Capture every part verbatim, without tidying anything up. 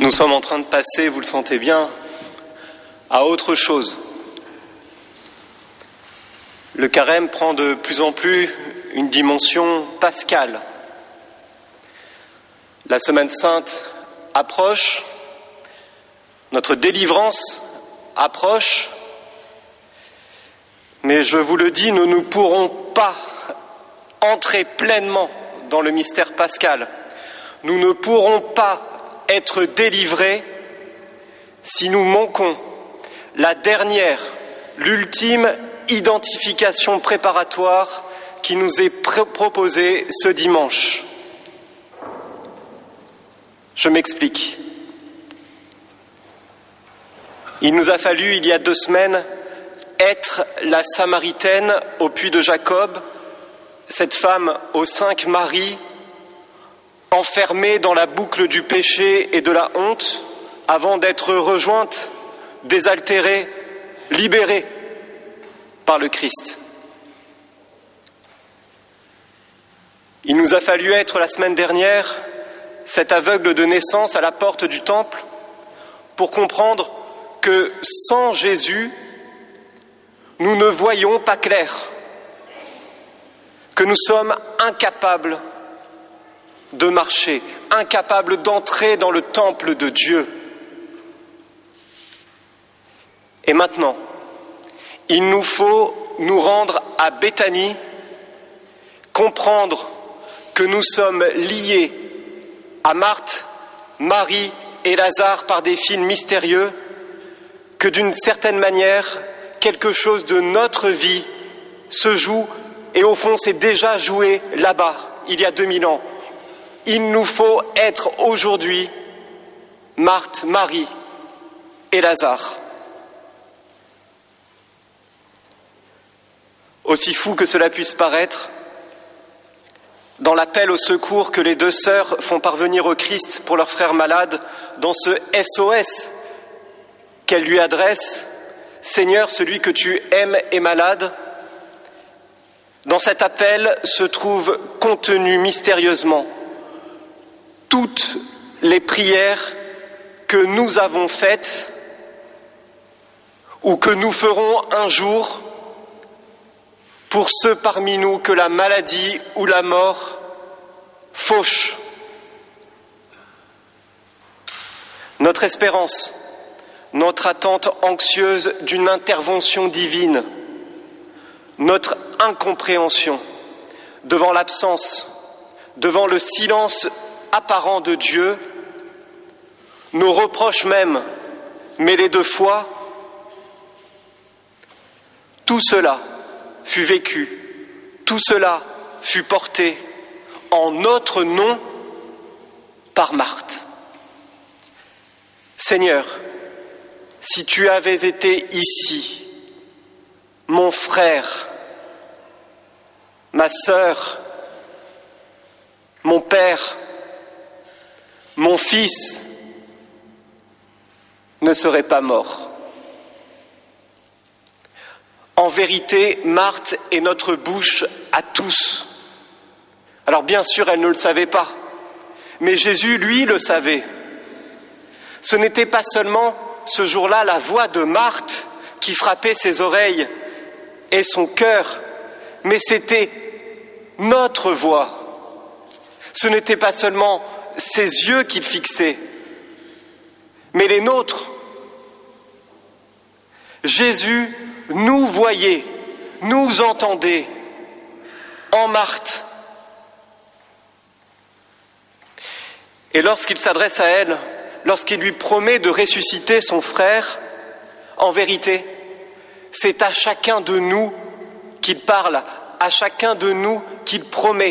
Nous sommes en train de passer, vous le sentez bien, à autre chose. Le carême prend de plus en plus une dimension pascale. La Semaine Sainte approche, notre délivrance approche, mais je vous le dis, nous ne pourrons pas entrer pleinement dans le mystère pascal. Nous ne pourrons pas être délivrés si nous manquons la dernière, l'ultime identification préparatoire qui nous est pr- proposée ce dimanche. Je m'explique. Il nous a fallu, il y a deux semaines, être la Samaritaine au puits de Jacob, cette femme aux cinq maris, enfermée dans la boucle du péché et de la honte, avant d'être rejointe, désaltérée, libérée par le Christ. Il nous a fallu être la semaine dernière cet aveugle de naissance à la porte du temple pour comprendre que sans Jésus, nous ne voyons pas clair, que nous sommes incapables de marcher, incapables d'entrer dans le temple de Dieu. Et maintenant, il nous faut nous rendre à Béthanie, comprendre que nous sommes liés à Marthe, Marie et Lazare par des fils mystérieux, que d'une certaine manière, quelque chose de notre vie se joue, et au fond c'est déjà joué là-bas, il y a deux mille ans. Il nous faut être aujourd'hui Marthe, Marie et Lazare. Aussi fou que cela puisse paraître, dans l'appel au secours que les deux sœurs font parvenir au Christ pour leur frère malade, dans ce S O S qu'elles lui adressent, « Seigneur, celui que tu aimes est malade », dans cet appel se trouve contenu mystérieusement toutes les prières que nous avons faites ou que nous ferons un jour pour ceux parmi nous que la maladie ou la mort fauche. Notre espérance, notre attente anxieuse d'une intervention divine, notre incompréhension devant l'absence, devant le silence apparent de Dieu, nos reproches même mêlés de foi, tout cela fut vécu, tout cela fut porté en notre nom par Marthe. Seigneur, si tu avais été ici, mon frère, ma sœur, mon père, mon fils ne serait pas mort. En vérité, Marthe est notre bouche à tous. Alors bien sûr, elle ne le savait pas, mais Jésus, lui, le savait. Ce n'était pas seulement ce jour-là la voix de Marthe qui frappait ses oreilles et son cœur, mais c'était notre voix. Ce n'était pas seulement ses yeux qu'il fixait, mais les nôtres. Jésus nous voyait, nous entendait en Marthe. Et lorsqu'il s'adresse à elle, lorsqu'il lui promet de ressusciter son frère, en vérité, c'est à chacun de nous qu'il parle, à chacun de nous qu'il promet.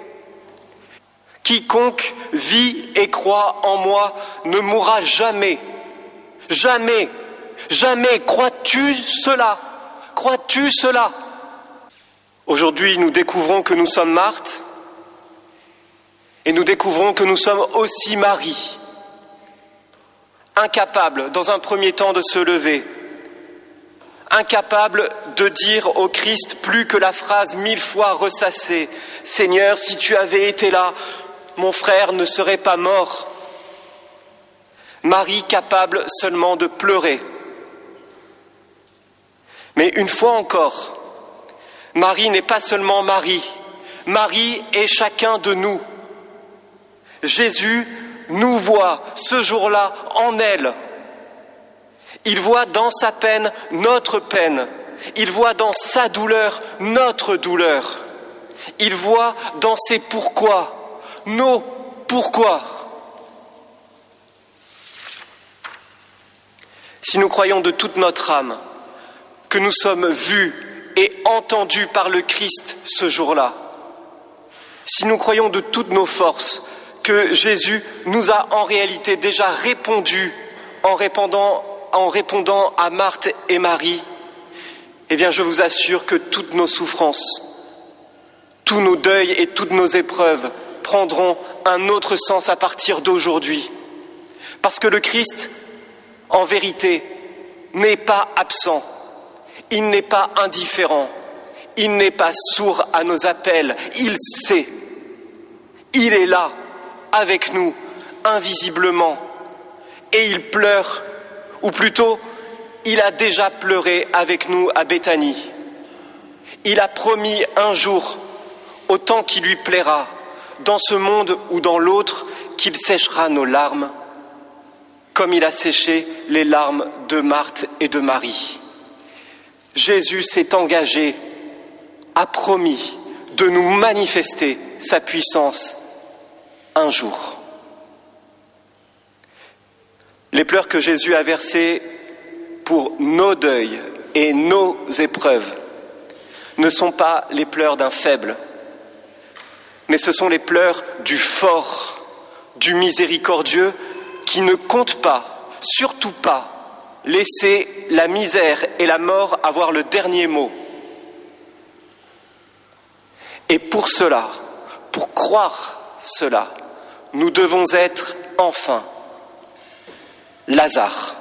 Quiconque vit et croit en moi ne mourra jamais, jamais, jamais. Crois-tu cela? Crois-tu cela? Aujourd'hui, nous découvrons que nous sommes Marthe et nous découvrons que nous sommes aussi Marie, incapables dans un premier temps de se lever, incapables de dire au Christ plus que la phrase mille fois ressassée « Seigneur, si tu avais été là, mon frère ne serait pas mort ». Marie capable seulement de pleurer. Mais une fois encore, Marie n'est pas seulement Marie, Marie est chacun de nous. Jésus nous voit ce jour-là en elle. Il voit dans sa peine notre peine. Il voit dans sa douleur notre douleur. Il voit dans ses pourquoi, nos pourquoi. Si nous croyons de toute notre âme que nous sommes vus et entendus par le Christ ce jour-là, si nous croyons de toutes nos forces que Jésus nous a en réalité déjà répondu en répondant, en répondant à Marthe et Marie, eh bien je vous assure que toutes nos souffrances, tous nos deuils et toutes nos épreuves prendront un autre sens à partir d'aujourd'hui. Parce que le Christ, en vérité, n'est pas absent, il n'est pas indifférent, il n'est pas sourd à nos appels, il sait, il est là, avec nous, invisiblement, et il pleure, ou plutôt, il a déjà pleuré avec nous à Béthanie. Il a promis un jour, au temps qui lui plaira, dans ce monde ou dans l'autre, qu'il séchera nos larmes, comme il a séché les larmes de Marthe et de Marie. Jésus s'est engagé, a promis de nous manifester sa puissance un jour. Les pleurs que Jésus a versés pour nos deuils et nos épreuves ne sont pas les pleurs d'un faible, mais ce sont les pleurs du fort, du miséricordieux qui ne compte pas, surtout pas, laisser la misère et la mort avoir le dernier mot. Et pour cela, pour croire cela, nous devons être enfin Lazare.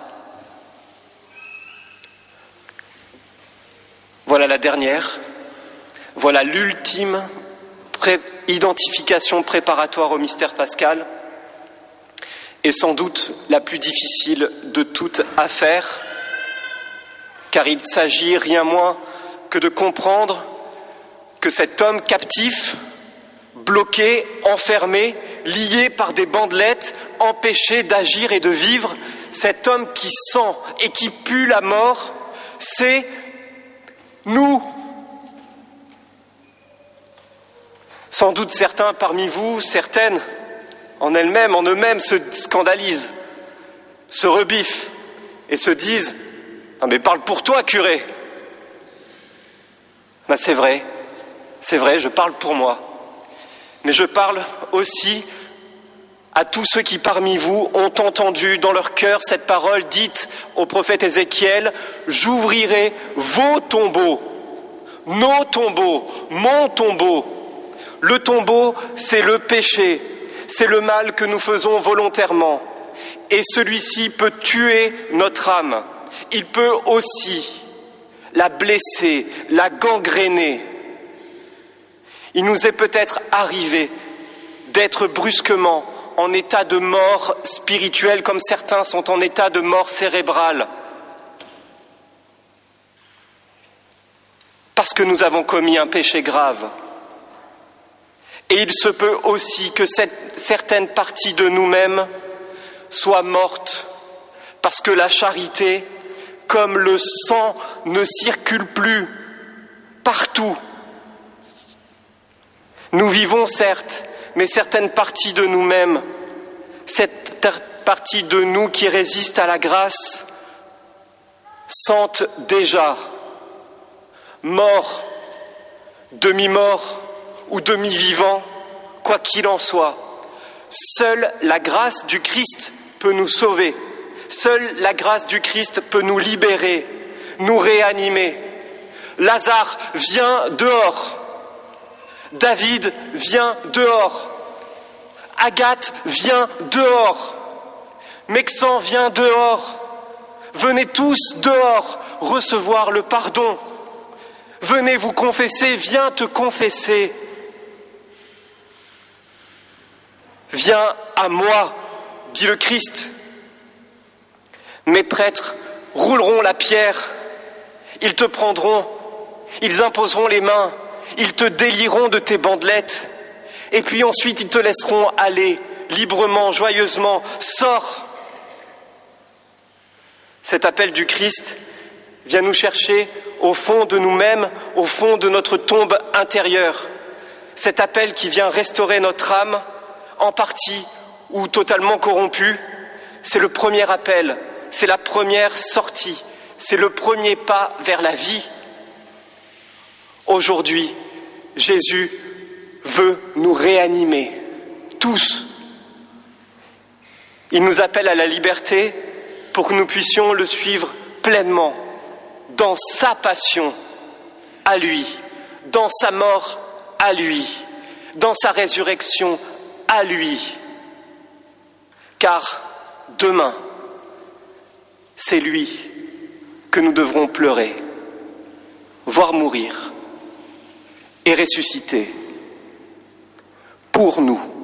Voilà la dernière, voilà l'ultime pré- identification préparatoire au mystère pascal, et sans doute la plus difficile de toutes à faire, car il s'agit rien moins que de comprendre que cet homme captif, bloqué, enfermé, lié par des bandelettes, empêché d'agir et de vivre, cet homme qui sent et qui pue la mort, c'est nous. Sans doute certains parmi vous, certaines, en elles-mêmes, en eux-mêmes, se scandalisent, se rebiffent et se disent « Non mais parle pour toi, curé !» Ben c'est vrai, c'est vrai, je parle pour moi. Mais je parle aussi à tous ceux qui parmi vous ont entendu dans leur cœur cette parole dite au prophète Ézéchiel « J'ouvrirai vos tombeaux, nos tombeaux, mon tombeau ». Le tombeau, c'est le péché, c'est le mal que nous faisons volontairement. Et celui-ci peut tuer notre âme. Il peut aussi la blesser, la gangréner. Il nous est peut-être arrivé d'être brusquement en état de mort spirituelle, comme certains sont en état de mort cérébrale, parce que nous avons commis un péché grave. Et il se peut aussi que cette, certaines parties de nous-mêmes soient mortes, parce que la charité, comme le sang, ne circule plus partout. Nous vivons certes, mais certaines parties de nous-mêmes, cette partie de nous qui résiste à la grâce, sentent déjà morts, demi-morts ou demi-vivants, quoi qu'il en soit. Seule la grâce du Christ peut nous sauver. Seule la grâce du Christ peut nous libérer, nous réanimer. Lazare, viens dehors. David, viens dehors. Agathe, viens dehors. Mexan, viens dehors. Venez tous dehors recevoir le pardon. Venez vous confesser, viens te confesser. Viens à moi, dit le Christ. Mes prêtres rouleront la pierre, ils te prendront, ils imposeront les mains, ils te délieront de tes bandelettes, et puis ensuite ils te laisseront aller librement, joyeusement. Sors ! Cet appel du Christ vient nous chercher au fond de nous-mêmes, au fond de notre tombe intérieure. Cet appel qui vient restaurer notre âme, en partie ou totalement corrompue, c'est le premier appel, c'est la première sortie, c'est le premier pas vers la vie. Aujourd'hui, Jésus veut nous réanimer, tous. Il nous appelle à la liberté pour que nous puissions le suivre pleinement, dans sa passion à lui, dans sa mort à lui, dans sa résurrection à lui. Car demain, c'est lui que nous devrons pleurer, voir mourir et ressusciter pour nous.